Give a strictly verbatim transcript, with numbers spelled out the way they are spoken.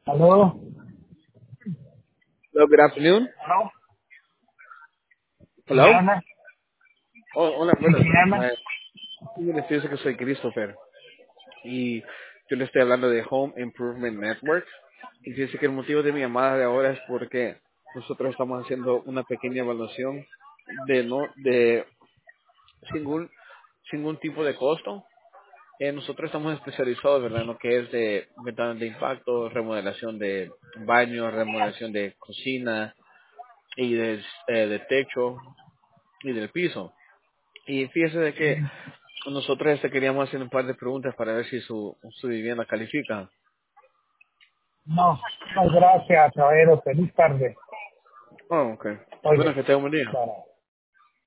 Aló. Hello, good afternoon. ¿Aló? ¿Quién Hello. habla? Oh, hola, Sí, buenas. ¿quién habla? Eh, sí, les dice que soy Christopher y yo le estoy hablando de Home Improvement Network. Y dice que el motivo de mi llamada de ahora es porque nosotros estamos haciendo una pequeña evaluación de no de sin ningún, sin ningún tipo de costo. Eh, nosotros estamos especializados, ¿verdad?, en lo que es de ventanas de impacto, remodelación de baños, remodelación de cocina y de, eh, de techo y del piso. Y fíjese de que nosotros este queríamos hacer un par de preguntas para ver si su, su vivienda califica. No, no, gracias, caballero. Feliz tarde. Oh, ok. Bueno, Oye, que tenga un buen día. para.